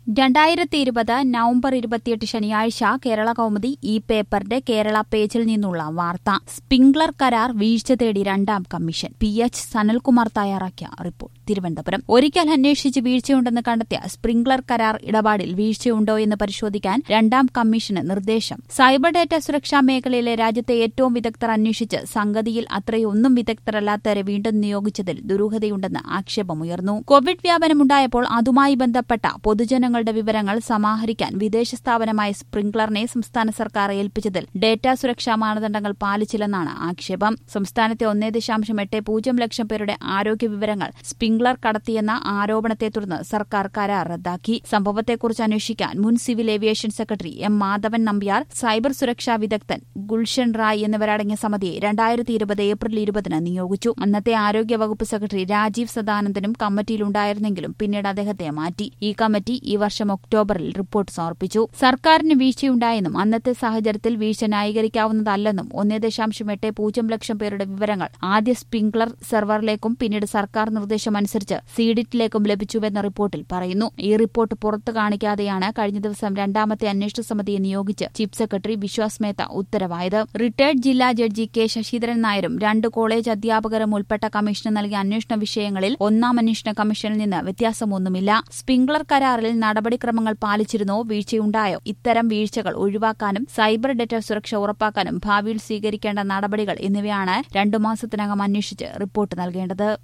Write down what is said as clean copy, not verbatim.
2020 November 28 ശനിയാഴ്ച കേരള കൗമുദി ഈ പേപ്പറിന്റെ കേരള പേജിൽ നിന്നുള്ള വാർത്ത. സ്പ്രിംഗ്ലർ കരാർ വീഴ്ച തേടി രണ്ടാം കമ്മീഷൻ. PH സനൽകുമാർ തയ്യാറാക്കിയ റിപ്പോർട്ട്. തിരുവനന്തപുരം. ഒരിക്കൽ അന്വേഷിച്ച് വീഴ്ചയുണ്ടെന്ന് കണ്ടെത്തിയ സ്പ്രിംഗ്ലർ കരാർ ഇടപാടിൽ വീഴ്ചയുണ്ടോ എന്ന് പരിശോധിക്കാൻ രണ്ടാം കമ്മീഷന് നിർദ്ദേശം. സൈബർ ഡേറ്റ സുരക്ഷാ മേഖലയിലെ രാജ്യത്തെ ഏറ്റവും വിദഗ്ധർ അന്വേഷിച്ച് സംഗതിയിൽ അത്രയൊന്നും വിദഗ്ധരല്ലാത്തവരെ വീണ്ടും നിയോഗിച്ചതിൽ ദുരൂഹതയുണ്ടെന്ന് ആക്ഷേപമുയർന്നു. കോവിഡ് വ്യാപനമുണ്ടായപ്പോൾ അതുമായി ബന്ധപ്പെട്ട പൊതുജനങ്ങളുടെ വിവരങ്ങൾ സമാഹരിക്കാൻ വിദേശ സ്ഥാപനമായ സ്പ്രിംഗ്ലറിനെ സംസ്ഥാന സർക്കാർ ഏൽപ്പിച്ചതിൽ ഡേറ്റാ സുരക്ഷാ മാനദണ്ഡങ്ങൾ പാലിച്ചില്ലെന്നാണ് ആക്ഷേപം. സംസ്ഥാനത്തെ 1.80 ലക്ഷം പേരുടെ ആരോഗ്യ വിവരങ്ങൾ സ്പ്രിംഗ്ലർ കടത്തിയെന്ന ആരോപണത്തെ തുടർന്ന് സർക്കാർ കരാർ റദ്ദാക്കി. സംഭവത്തെക്കുറിച്ച് അന്വേഷിക്കാൻ മുൻ civil aviation secretary M. Madhavan Nambiar, cyber സുരക്ഷാ വിദഗ്ധൻ ഗുൽഷൻ റായ് എന്നിവരടങ്ങിയ സമിതിയെ 2020 ഏപ്രിൽ 20 നിയോഗിച്ചു. അന്നത്തെ ആരോഗ്യവകുപ്പ് സെക്രട്ടറി രാജീവ് സദാനന്ദനും കമ്മിറ്റിയിലുണ്ടായിരുന്നെങ്കിലും പിന്നീട് അദ്ദേഹത്തെ മാറ്റി. ഈ കമ്മിറ്റി ഈ വർഷം ഒക്ടോബറിൽ റിപ്പോർട്ട് സമർപ്പിച്ചു. സർക്കാരിന് വീഴ്ചയുണ്ടായെന്നും അന്നത്തെ സാഹചര്യത്തിൽ വീഴ്ച ന്യായീകരിക്കാവുന്നതല്ലെന്നും 1.80 ലക്ഷം പേരുടെ വിവരങ്ങൾ ആദ്യ സ്പ്രിംഗ്ലർ സെർവറിലേക്കും പിന്നീട് സർക്കാർ നിർദ്ദേശമനുസരിച്ച് സീഡിറ്റിലേക്കും ലഭിച്ചുവെന്ന റിപ്പോർട്ടിൽ പറയുന്നു. ഈ റിപ്പോർട്ട് പുറത്തു കാണിക്കാതെയാണ് കഴിഞ്ഞ ദിവസം രണ്ടാമത്തെ അന്വേഷണ സമിതിയെ നിയോഗിച്ച് ചീഫ് സെക്രട്ടറി വിശ്വാസ് മേത്ത ഉത്തരവായത്. റിട്ടയർഡ് ജില്ലാ ജഡ്ജി K. ശശിധരൻ നായരും 2 കോളേജ് അധ്യാപകരും ഉൾപ്പെട്ട കമ്മീഷന് നൽകിയ അന്വേഷണ വിഷയങ്ങളിൽ ഒന്നാം അന്വേഷണ കമ്മീഷനിൽ നിന്ന് വ്യത്യാസമൊന്നുമില്ല. സ്പ്രിംഗ്ലർ കരാറിൽ നടപടിക്രമങ്ങൾ പാലിച്ചിരുന്നോ, വീഴ്ചയുണ്ടായോ? ഇത്തരം വീഴ്ചകൾ ഒഴിവാക്കാനും സൈബർ ഡേറ്റ സുരക്ഷ ഉറപ്പാക്കാനും ഭാവിയിൽ സ്വീകരിക്കേണ്ട നടപടികൾ എന്നിവയാണ് 2 മാസത്തിനകം അന്വേഷിച്ച് റിപ്പോർട്ട് നൽകേണ്ടത്.